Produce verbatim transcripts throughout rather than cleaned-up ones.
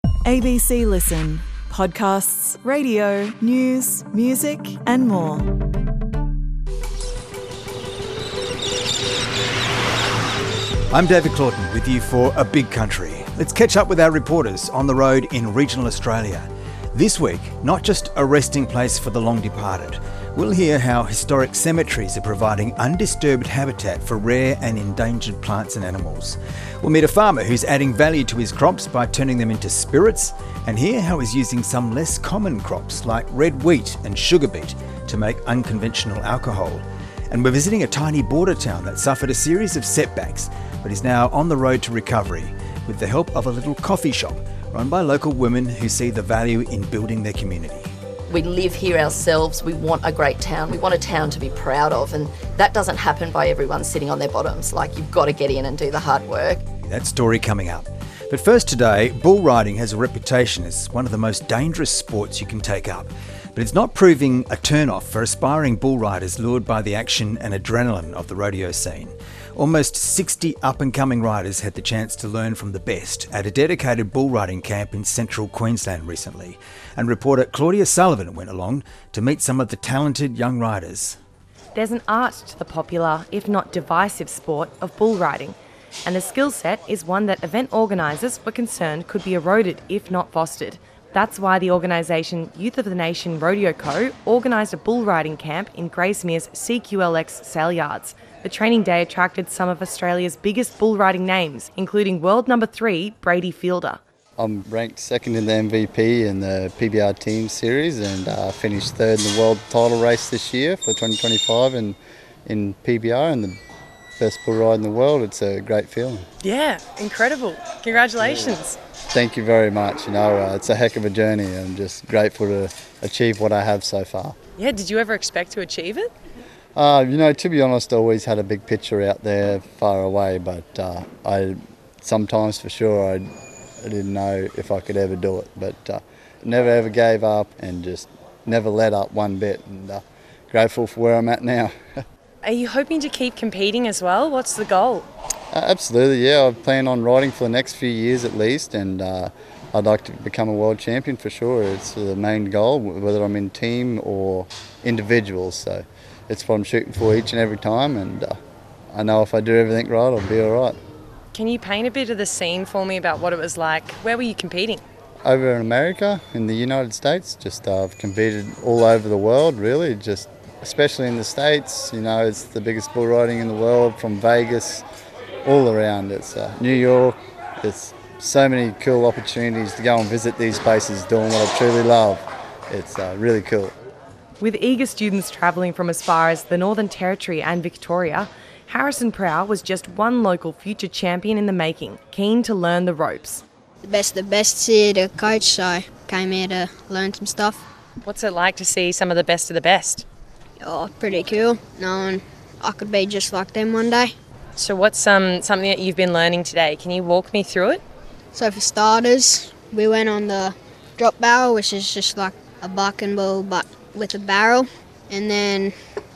A B C Listen. Podcasts, radio, news, music and more. I'm David Claughton with you for A Big Country. Let's catch up with our reporters on the road in regional Australia. This week, not just a resting place for the long departed. We'll hear how historic cemeteries are providing undisturbed habitat for rare and endangered plants and animals. We'll meet a farmer who's adding value to his crops by turning them into spirits, and hear how he's using some less common crops like red wheat and sugar beet to make unconventional alcohol. And we're visiting a tiny border town that suffered a series of setbacks, but is now on the road to recovery with the help of a little coffee shop run by local women who see the value in building their community. We live here ourselves, we want a great town, we want a town to be proud of, and that doesn't happen by everyone sitting on their bottoms. Like, you've got to get in and do the hard work. That story coming up. But first today, bull riding has a reputation as one of the most dangerous sports you can take up. But it's not proving a turn-off for aspiring bull riders lured by the action and adrenaline of the rodeo scene. Almost sixty up-and-coming riders had the chance to learn from the best at a dedicated bull riding camp in central Queensland recently. And reporter Claudia Sullivan went along to meet some of the talented young riders. There's an art to the popular, if not divisive, sport of bull riding. And the skill set is one that event organisers were concerned could be eroded if not fostered. That's why the organisation Youth of the Nation Rodeo Co organised a bull riding camp in Gracemere's C Q L X sale yards. The training day attracted some of Australia's biggest bull riding names, including world number three, Brady Fielder. I'm ranked second in the M V P in the P B R Team Series and uh, finished third in the world title race this year for twenty twenty-five in, in P B R and the best bull ride in the world. It's a great feeling. Yeah, incredible. Congratulations. Yeah. Thank you very much. You know, uh, it's a heck of a journey. I'm just grateful to achieve what I have so far. Yeah, did you ever expect to achieve it? Uh, you know, to be honest, I always had a big picture out there far away, but uh, I sometimes for sure I, I didn't know if I could ever do it. But uh, never ever gave up and just never let up one bit, and uh, grateful for where I'm at now. Are you hoping to keep competing as well? What's the goal? Uh, absolutely, yeah. I plan on riding for the next few years at least, and uh, I'd like to become a world champion for sure. It's the main goal, whether I'm in team or individuals. So it's what I'm shooting for each and every time, and uh, I know if I do everything right, I'll be all right. Can you paint a bit of the scene for me about what it was like? Where were you competing? Over in America, in the United States. Just uh, I've competed all over the world, really. Just especially in the States, you know, it's the biggest bull riding in the world, from Vegas, all around. It's uh, New York. There's so many cool opportunities to go and visit these places doing what I truly love. It's uh, really cool. With eager students travelling from as far as the Northern Territory and Victoria, Harrison Prow was just one local future champion in the making, keen to learn the ropes. The best of the best's here to coach, so came here to learn some stuff. What's it like to see some of the best of the best? Oh, pretty cool, knowing I could be just like them one day. So what's um, something that you've been learning today? Can you walk me through it? So for starters, we went on the drop barrel, which is just like a bucking bull but with a barrel. And then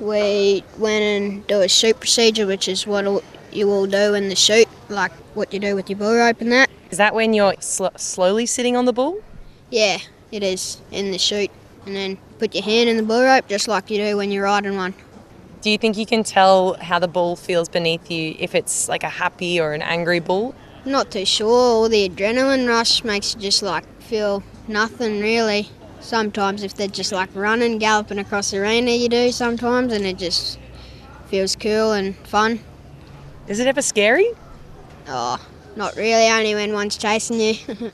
we went and do a chute procedure, which is what you all do in the chute, like what you do with your bull rope and that. Is that when you're sl- slowly sitting on the bull? Yeah, it is, in the chute. And then put your hand in the bull rope just like you do when you're riding one. Do you think you can tell how the bull feels beneath you, if it's like a happy or an angry bull? Not too sure. All the adrenaline rush makes you just like feel nothing really. Sometimes if they're just like running, galloping across the arena, you do sometimes, and it just feels cool and fun. Is it ever scary? Oh, not really, only when one's chasing you.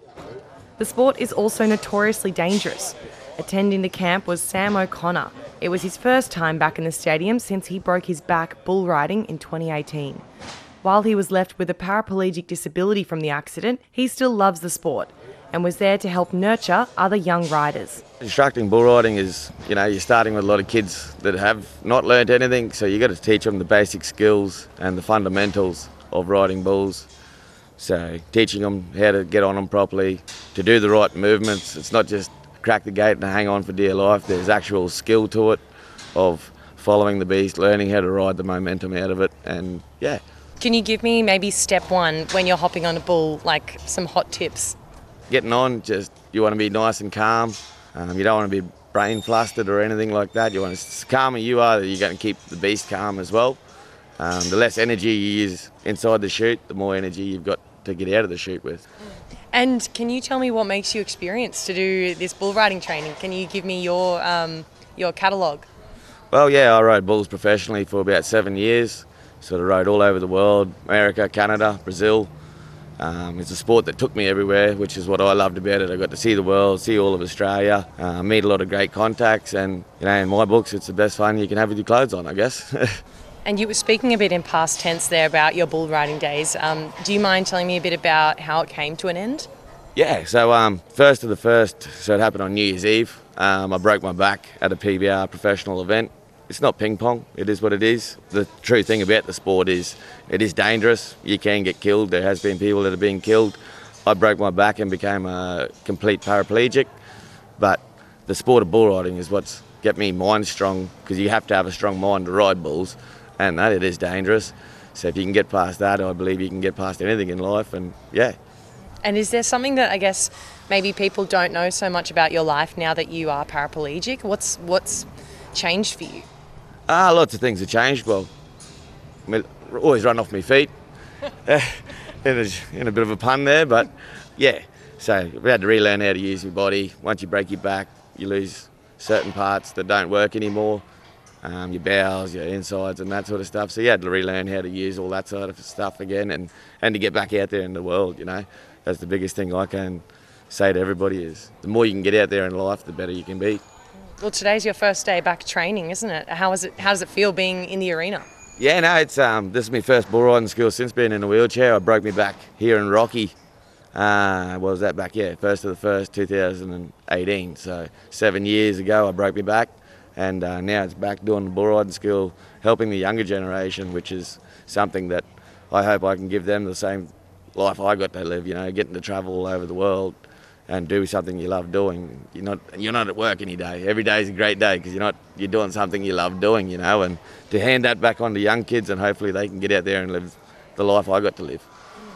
The sport is also notoriously dangerous. Attending the camp was Sam O'Connor. It was his first time back in the stadium since he broke his back bull riding in twenty eighteen. While he was left with a paraplegic disability from the accident, he still loves the sport and was there to help nurture other young riders. Instructing bull riding is, you know, you're starting with a lot of kids that have not learnt anything, so you got to teach them the basic skills and the fundamentals of riding bulls. So teaching them how to get on them properly, to do the right movements. It's not just crack the gate and hang on for dear life. There's actual skill to it of following the beast, learning how to ride the momentum out of it, and yeah. Can you give me maybe step one when you're hopping on a bull, like some hot tips? getting on, just you want to be nice and calm. Um, you don't want to be brain flustered or anything like that. You want to, the calmer you are, you're going to keep the beast calm as well. Um, the less energy you use inside the chute, the more energy you've got to get out of the chute with. And can you tell me what makes you experienced to do this bull riding training? Can you give me your um, your catalogue? Well, yeah, I rode bulls professionally for about seven years. Sort of rode all over the world, America, Canada, Brazil. Um, it's a sport that took me everywhere, which is what I loved about it. I got to see the world, see all of Australia, uh, meet a lot of great contacts, and you know, in my books, it's the best fun you can have with your clothes on, I guess. And you were speaking a bit in past tense there about your bull riding days. Um, do you mind telling me a bit about how it came to an end? Yeah, so um, first of the first, so it happened on New Year's Eve. Um, I broke my back at a P B R professional event. It's not ping pong, it is what it is. The true thing about the sport is it is dangerous. You can get killed. There has been people that have been killed. I broke my back and became a complete paraplegic. But the sport of bull riding is what's kept me mind strong, because you have to have a strong mind to ride bulls, and that it is dangerous. So if you can get past that, I believe you can get past anything in life, and yeah. And is there something that I guess maybe people don't know so much about your life now that you are paraplegic? What's what's changed for you? Ah, lots of things have changed. Well, I always run off my feet. in, a, in a bit of a pun there, but yeah. So we had to relearn how to use your body. Once you break your back, you lose certain parts that don't work anymore. Um, your bowels, your insides and that sort of stuff. So you had to relearn how to use all that sort of stuff again, and, and to get back out there in the world, you know. That's the biggest thing I can say to everybody is the more you can get out there in life, the better you can be. Well, today's your first day back training, isn't it? How is it? How does it feel being in the arena? Yeah, no, it's um, this is my first bull riding school since being in a wheelchair. I broke my back here in Rocky. Uh, what was that back? Yeah, first of the first, two thousand eighteen. So seven years ago, I broke my back, and uh, now it's back doing the bull riding school, helping the younger generation, which is something that I hope I can give them the same life I got to live. You know, getting to travel all over the world and do something you love doing. You're not you're not at work any day. Every day is a great day because you're not you're doing something you love doing, you know. And to hand that back on to young kids, and hopefully they can get out there and live the life I got to live.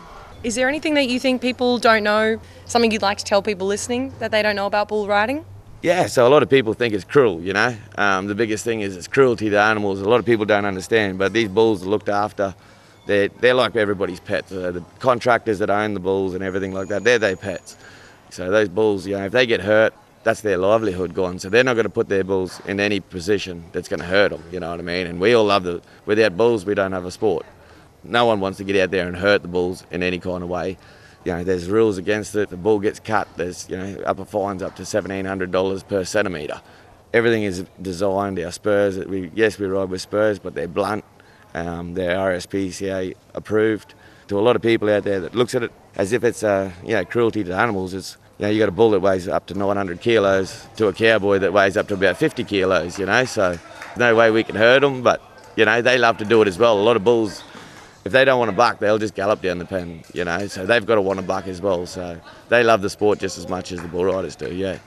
Is there anything that you think people don't know, something you'd like to tell people listening that they don't know about bull riding? Yeah, so a lot of people think it's cruel, you know. Um, the biggest thing is it's cruelty to animals. A lot of people don't understand, but these bulls are looked after. They're, they're like everybody's pets. Uh, the contractors that own the bulls and everything like that, they're their pets. So those bulls, you know, if they get hurt, that's their livelihood gone. So they're not going to put their bulls in any position that's going to hurt them, you know what I mean? And we all love the, without bulls, we don't have a sport. No one wants to get out there and hurt the bulls in any kind of way. You know, there's rules against it. If the bull gets cut, there's, you know, upper fines up to seventeen hundred dollars per centimetre. Everything is designed, our spurs, we, yes, we ride with spurs, but they're blunt. Um, they're R S P C A approved. To a lot of people out there that looks at it as if it's uh, you know, cruelty to animals, it's, you know, you got a bull that weighs up to nine hundred kilos to a cowboy that weighs up to about fifty kilos, you know, so there's no way we can hurt them, but, you know, they love to do it as well. A lot of bulls, if they don't want to buck, they'll just gallop down the pen, you know, so they've got to want to buck as well, so they love the sport just as much as the bull riders do, yeah.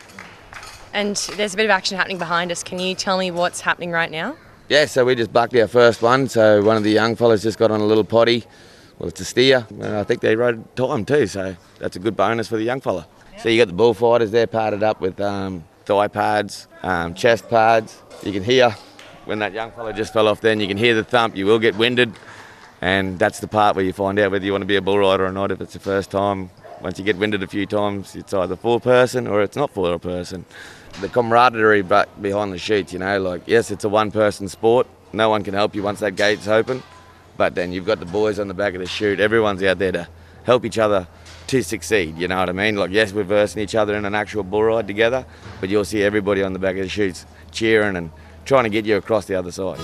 And there's a bit of action happening behind us. Can you tell me what's happening right now? Yeah, so we just bucked our first one, so one of the young fellas just got on a little potty. Well, it's a steer, and I think they rode time too, so that's a good bonus for the young fella. Yeah. So you got the bullfighters there padded up with um, thigh pads, um, chest pads. You can hear when that young fella just fell off then, you can hear the thump, you will get winded, and that's the part where you find out whether you want to be a bull rider or not if it's the first time. Once you get winded a few times, it's either for a person or it's not for a person. The camaraderie back behind the sheets, you know, like, yes, it's a one-person sport. No one can help you once that gate's open. But then you've got the boys on the back of the chute. Everyone's out there to help each other to succeed, you know what I mean? Like, yes, we're versing each other in an actual bull ride together, but you'll see everybody on the back of the chutes cheering and trying to get you across the other side.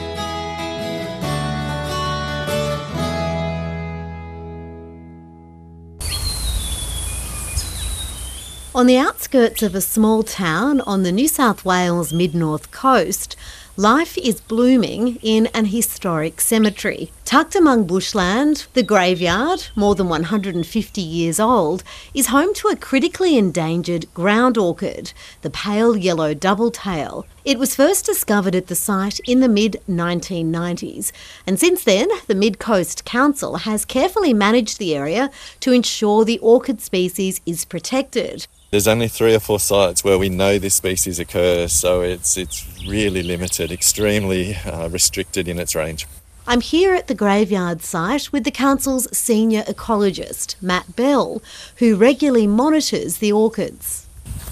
On the outskirts of a small town on the New South Wales mid-north coast, life is blooming in an historic cemetery. Tucked among bushland, the graveyard, more than one hundred fifty years old, is home to a critically endangered ground orchid, the pale yellow double-tail. It was first discovered at the site in the mid nineteen nineties, and since then the Mid Coast Council has carefully managed the area to ensure the orchid species is protected. There's only three or four sites where we know this species occurs, so it's it's really limited, extremely uh, restricted in its range. I'm here at the graveyard site with the council's senior ecologist, Matt Bell, who regularly monitors the orchids.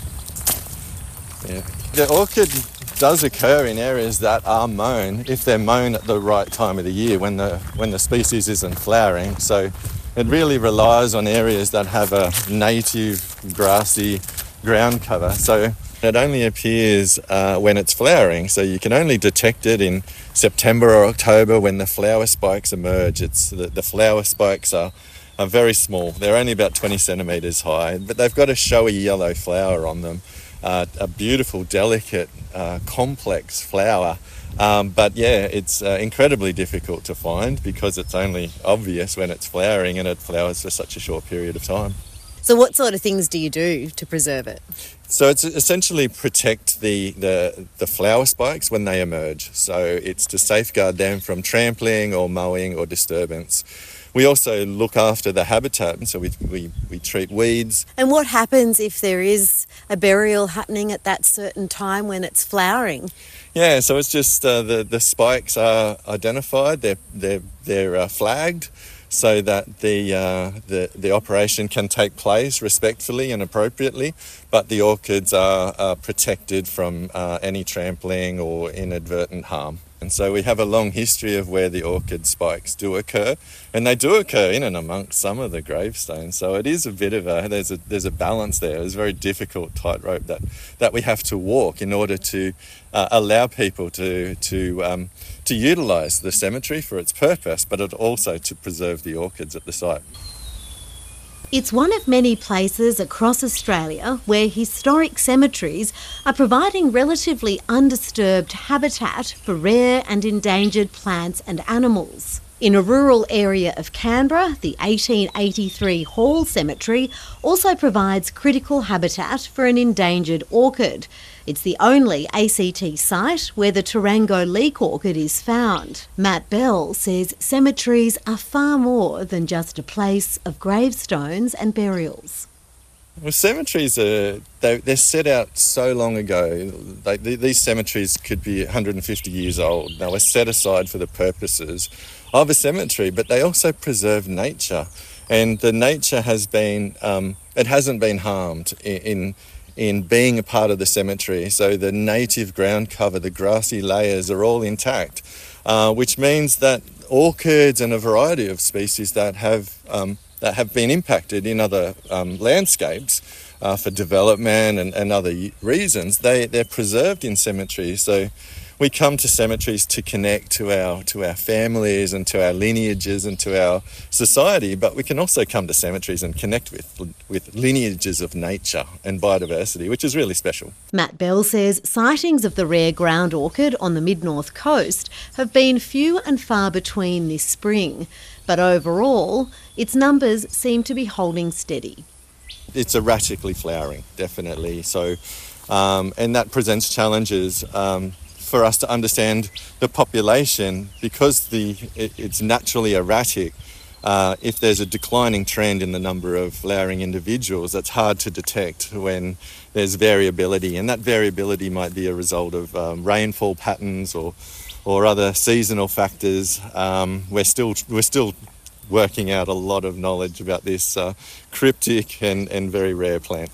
Yeah. The orchid does occur in areas that are mown, if they're mown at the right time of the year, when the when the species isn't flowering. So it really relies on areas that have a native grassy ground cover. So it only appears uh, when it's flowering, so you can only detect it in September or October when the flower spikes emerge. It's the, the flower spikes are, are very small. They're only about twenty centimetres high, but they've got a showy yellow flower on them. Uh, a beautiful, delicate, uh, complex flower. Um, but yeah, it's uh, incredibly difficult to find because it's only obvious when it's flowering, and it flowers for such a short period of time. So what sort of things do you do to preserve it? So it's essentially protect the, the, the flower spikes when they emerge. So it's to safeguard them from trampling or mowing or disturbance. We also look after the habitat, so we, we, we treat weeds. And what happens if there is a burial happening at that certain time when it's flowering? Yeah, so it's just uh, the, the spikes are identified, they're, they're, they're uh, flagged, so that the, uh, the the operation can take place respectfully and appropriately, but the orchids are, are protected from uh, any trampling or inadvertent harm. And so we have a long history of where the orchid spikes do occur, and they do occur in and amongst some of the gravestones. So it is a bit of a there's a there's a balance there. It's a very difficult tightrope that that we have to walk in order to uh, allow people to to um, to utilise the cemetery for its purpose, but it also to preserve the orchids at the site. It's one of many places across Australia where historic cemeteries are providing relatively undisturbed habitat for rare and endangered plants and animals. In a rural area of Canberra, the eighteen eighty-three Hall Cemetery also provides critical habitat for an endangered orchid. It's the only A C T site where the Tarango leek orchid is found. Matt Bell says cemeteries are far more than just a place of gravestones and burials. Well, cemeteries are they, they're set out so long ago. They, these cemeteries could be one hundred fifty years old. They were set aside for the purposes of a cemetery, but they also preserve nature, and the nature has been um, it hasn't been harmed in, in in being a part of the cemetery. So the native ground cover, the grassy layers are all intact, uh, which means that orchids and a variety of species that have um, that have been impacted in other um, landscapes uh, for development and, and other reasons, they, they're preserved in cemeteries. So we come to cemeteries to connect to our to our families and to our lineages and to our society, but we can also come to cemeteries and connect with with lineages of nature and biodiversity, which is really special. Matt Bell says sightings of the rare ground orchid on the mid-north coast have been few and far between this spring, but overall its numbers seem to be holding steady. It's erratically flowering, definitely. So, um, and that presents challenges um, for us to understand the population, because the it, it's naturally erratic. Uh, if there's a declining trend in the number of flowering individuals, that's hard to detect when there's variability, and that variability might be a result of um, rainfall patterns or or other seasonal factors. Um, we're still we're still working out a lot of knowledge about this uh, cryptic and, and very rare plant.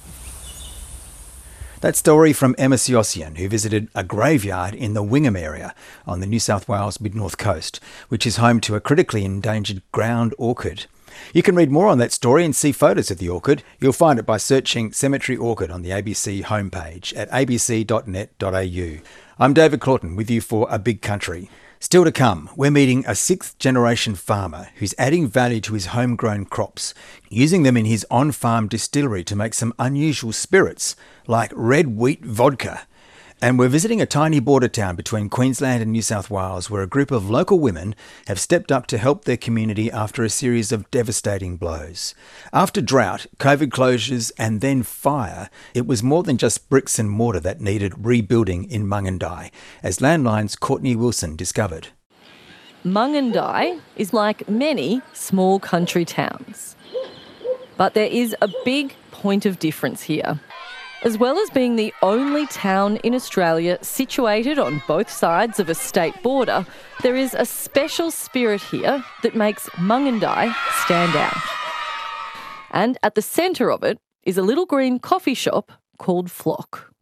That story from Emma Siossian, who visited a graveyard in the Wingham area on the New South Wales mid-north coast, which is home to a critically endangered ground orchid. You can read more on that story and see photos of the orchid. You'll find it by searching Cemetery Orchid on the A B C homepage at a b c dot net dot a u. I'm David Claughton with you for A Big Country. Still to come, we're meeting a sixth-generation farmer who's adding value to his homegrown crops, using them in his on-farm distillery to make some unusual spirits, like red wheat vodka. And we're visiting a tiny border town between Queensland and New South Wales where a group of local women have stepped up to help their community after a series of devastating blows. After drought, COVID closures and then fire, it was more than just bricks and mortar that needed rebuilding in Mungindi, as Landline's Courtney Wilson discovered. Mungindi is like many small country towns. But there is a big point of difference here. As well as being the only town in Australia situated on both sides of a state border, there is a special spirit here that makes Mungindi stand out. And at the centre of it is a little green coffee shop called Flock.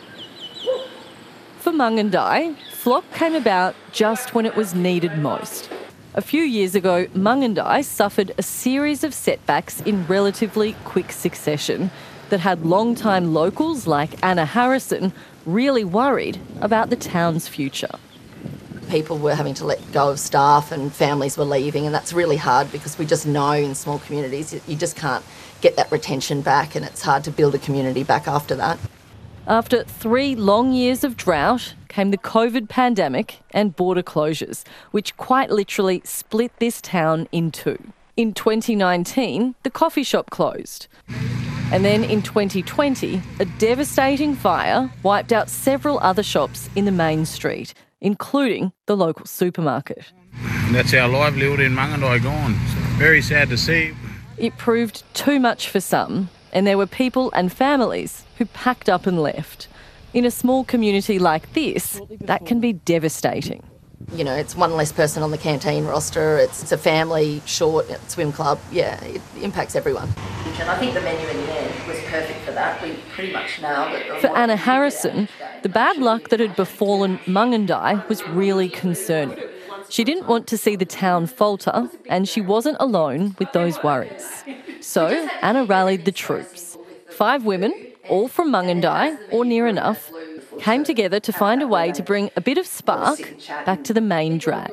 For Mungindi, Flock came about just when it was needed most. A few years ago, Mungindi suffered a series of setbacks in relatively quick succession that had long-time locals like Anna Harrison really worried about the town's future. People were having to let go of staff and families were leaving, and that's really hard because we just know in small communities you just can't get that retention back, and it's hard to build a community back after that. After three long years of drought came the COVID pandemic and border closures, which quite literally split this town in two. In twenty nineteen, the coffee shop closed. And then in twenty twenty, a devastating fire wiped out several other shops in the main street, including the local supermarket. And that's our livelihood in Mungindi gone. It's very sad to see. It proved too much for some, and there were people and families who packed up and left. In a small community like this, that can be devastating. You know, it's one less person on the canteen roster, it's, it's a family short at swim club. Yeah, it impacts everyone. And I think the menu in the end was perfect for that. We pretty much nailed it. For Anna Harrison, the bad luck that had befallen Mungindi was really concerning. She didn't want to see the town falter, and she wasn't alone with those worries. So Anna rallied the troops. Five women, all from Mungindi or near enough, came together to find a way to bring a bit of spark back to the main drag.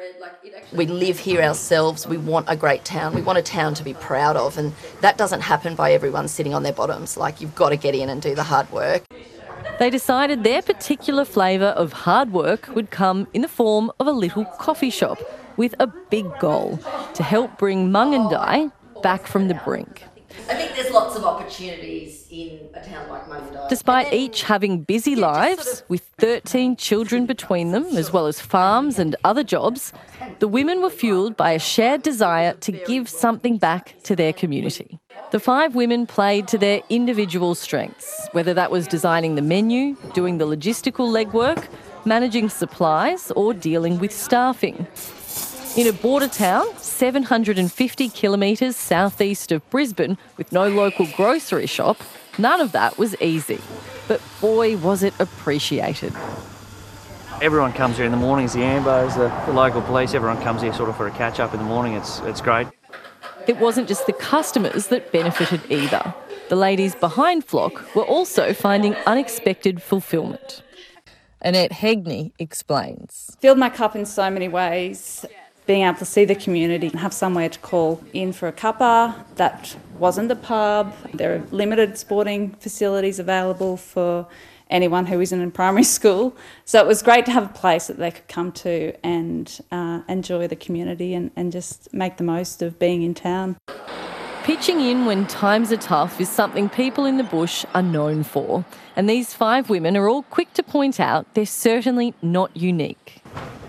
We live here ourselves, we want a great town, we want a town to be proud of, and that doesn't happen by everyone sitting on their bottoms. Like, you've got to get in and do the hard work. They decided their particular flavour of hard work would come in the form of a little coffee shop with a big goal to help bring Mungindi back from the brink. I think there's lots of opportunities in a town like Mungindi. Despite each having busy lives, with thirteen children between them, as well as farms and other jobs, the women were fuelled by a shared desire to give something back to their community. The five women played to their individual strengths, whether that was designing the menu, doing the logistical legwork, managing supplies, or dealing with staffing. In a border town, seven hundred fifty kilometres southeast of Brisbane, with no local grocery shop, none of that was easy. But boy, was it appreciated. Everyone comes here in the mornings, the Ambos, the, the local police, everyone comes here sort of for a catch-up in the morning. It's, it's great. It wasn't just the customers that benefited either. The ladies behind Flock were also finding unexpected fulfilment. Annette Hegney explains. Filled my cup in so many ways. Being able to see the community and have somewhere to call in for a cuppa that wasn't the pub. There are limited sporting facilities available for anyone who isn't in primary school. So it was great to have a place that they could come to and uh, enjoy the community and, and just make the most of being in town. Pitching in when times are tough is something people in the bush are known for. And these five women are all quick to point out they're certainly not unique.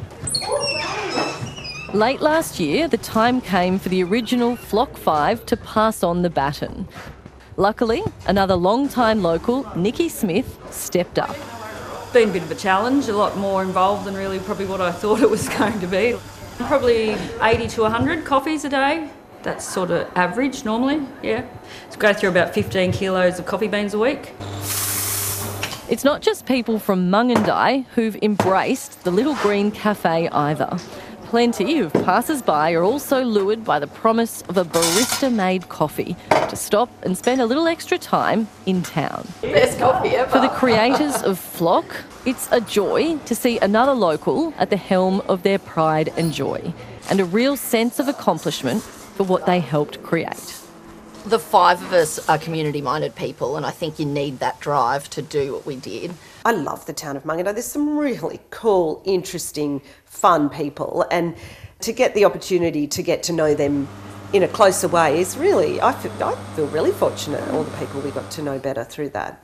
Late last year, the time came for the original Flock Five to pass on the baton. Luckily, another long-time local, Nikki Smith, stepped up. Been a bit of a challenge, a lot more involved than really probably what I thought it was going to be. Probably eighty to one hundred coffees a day. That's sort of average normally, yeah. So go through about fifteen kilos of coffee beans a week. It's not just people from Mungindi who've embraced the Little Green Cafe either. Plenty of passers-by are also lured by the promise of a barista-made coffee to stop and spend a little extra time in town. Best coffee ever. For the creators of Flock, it's a joy to see another local at the helm of their pride and joy, and a real sense of accomplishment for what they helped create. The five of us are community-minded people, and I think you need that drive to do what we did. I love the town of Mungindye. There's some really cool, interesting, fun people, and to get the opportunity to get to know them in a closer way is really, I feel, I feel really fortunate, all the people we got to know better through that.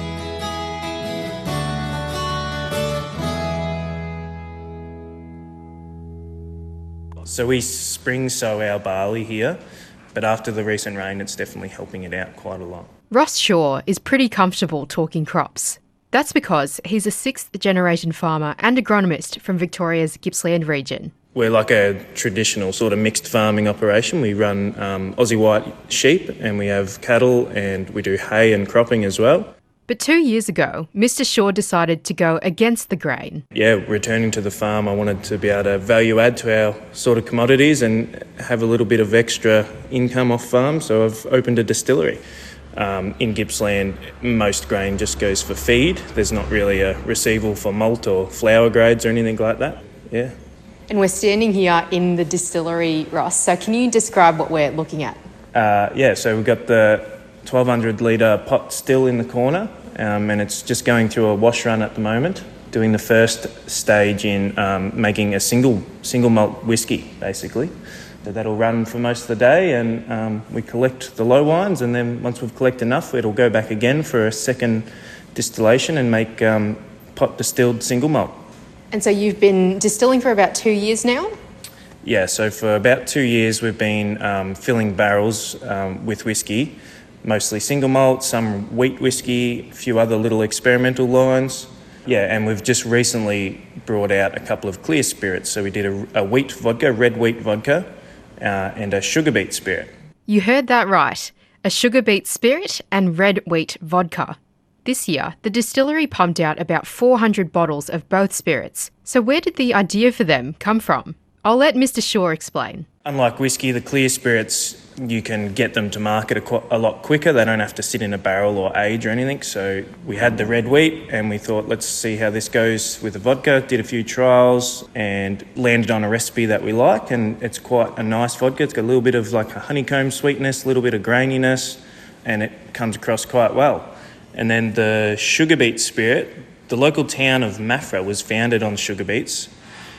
So we spring sow our barley here, but after the recent rain, it's definitely helping it out quite a lot. Ross Shaw is pretty comfortable talking crops. That's because he's a sixth generation farmer and agronomist from Victoria's Gippsland region. We're like a traditional sort of mixed farming operation. We run um, Aussie white sheep and we have cattle and we do hay and cropping as well. But two years ago, Mister Shaw decided to go against the grain. Yeah, returning to the farm, I wanted to be able to value add to our sort of commodities and have a little bit of extra income off farm, so I've opened a distillery. Um, in Gippsland, most grain just goes for feed. There's not really a receivable for malt or flour grades or anything like that. Yeah. And we're standing here in the distillery, Ross, so can you describe what we're looking at? Uh, yeah, so we've got the twelve hundred litre pot still in the corner, um, and it's just going through a wash run at the moment, doing the first stage in um, making a single single malt whiskey, basically. So that'll run for most of the day, and um, we collect the low wines, and then once we've collected enough, it'll go back again for a second distillation and make um, pot distilled single malt. And so you've been distilling for about two years now? Yeah, so for about two years we've been um, filling barrels um, with whiskey, mostly single malt, some wheat whiskey, a few other little experimental lines. Yeah, and we've just recently brought out a couple of clear spirits. So we did a, a wheat vodka, red wheat vodka, uh, and a sugar beet spirit. You heard that right. A sugar beet spirit and red wheat vodka. This year, the distillery pumped out about four hundred bottles of both spirits. So where did the idea for them come from? I'll let Mister Shaw explain. Unlike whiskey, the clear spirits, you can get them to market a, qu- a lot quicker. They don't have to sit in a barrel or age or anything. So we had the red wheat and we thought, let's see how this goes with the vodka. Did a few trials and landed on a recipe that we like, and it's quite a nice vodka. It's got a little bit of like a honeycomb sweetness, a little bit of graininess, and it comes across quite well. And then the sugar beet spirit, the local town of Maffra was founded on sugar beets.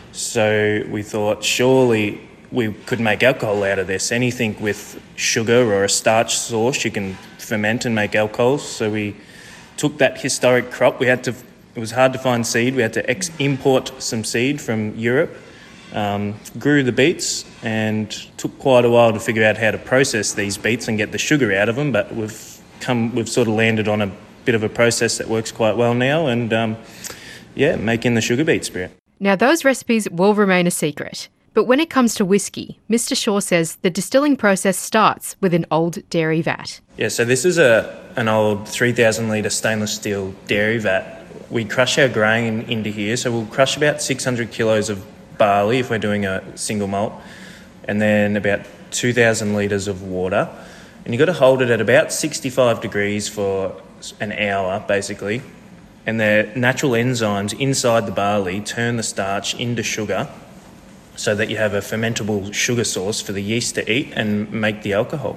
So we thought surely we could make alcohol out of this. Anything with sugar or a starch source, you can ferment and make alcohols. So we took that historic crop. We had to, it was hard to find seed. We had to ex- import some seed from Europe, um, grew the beets, and took quite a while to figure out how to process these beets and get the sugar out of them. But we've come, we've sort of landed on a bit of a process that works quite well now, and um, yeah, making the sugar beet spirit. Now, those recipes will remain a secret. But when it comes to whiskey, Mister Shaw says the distilling process starts with an old dairy vat. Yeah, so this is a an old three thousand litre stainless steel dairy vat. We crush our grain into here, so we'll crush about six hundred kilos of barley if we're doing a single malt, and then about two thousand litres of water. And you've got to hold it at about sixty-five degrees for an hour, basically. And the natural enzymes inside the barley turn the starch into sugar so that you have a fermentable sugar source for the yeast to eat and make the alcohol.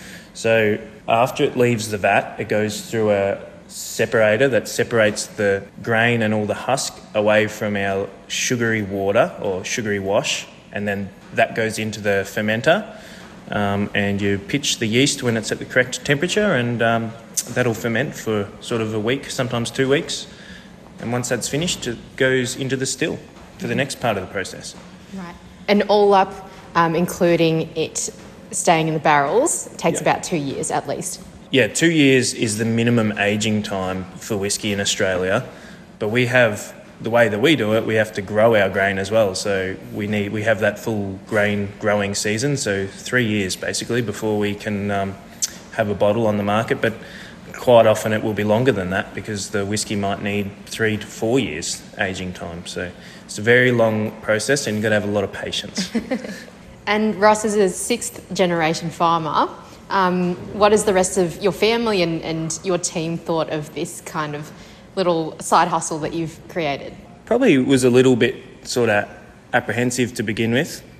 So after it leaves the vat, it goes through a separator that separates the grain and all the husk away from our sugary water or sugary wash, and then that goes into the fermenter. Um, and you pitch the yeast when it's at the correct temperature, and um, that'll ferment for sort of a week, sometimes two weeks. And once that's finished, it goes into the still for the next part of the process. Right. And all up, um, including it staying in the barrels, takes Yeah. about two years at least. Yeah, two years is the minimum aging time for whiskey in Australia, but we have, the way that we do it, we have to grow our grain as well. So we need we have that full grain growing season, so three years basically before we can um, have a bottle on the market. But quite often it will be longer than that because the whiskey might need three to four years aging time. So it's a very long process, and you've got to have a lot of patience. And Ross is a sixth generation farmer. Um, what has the rest of your family and, and your team thought of this kind of little side hustle that you've created? Probably was a little bit sort of apprehensive to begin with,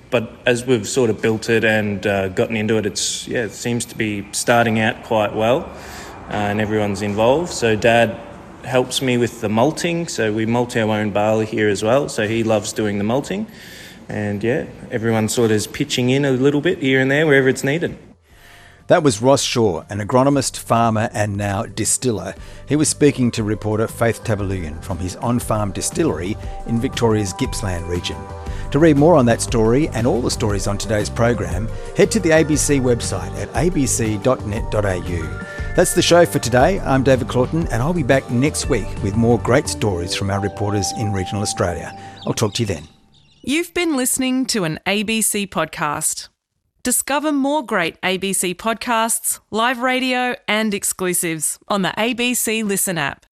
but as we've sort of built it and uh, gotten into it, it's yeah, it seems to be starting out quite well, uh, and everyone's involved. So Dad helps me with the malting, so we malt our own barley here as well, so he loves doing the malting. And yeah, everyone sort of is pitching in a little bit here and there wherever it's needed. That was Ross Shaw, an agronomist, farmer and now distiller. He was speaking to reporter Faith Tabalugan from his on-farm distillery in Victoria's Gippsland region. To read more on that story and all the stories on today's program, head to the A B C website at a b c dot net dot a u. That's the show for today. I'm David Claughton and I'll be back next week with more great stories from our reporters in regional Australia. I'll talk to you then. You've been listening to an A B C podcast. Discover more great A B C podcasts, live radio and exclusives on the A B C Listen app.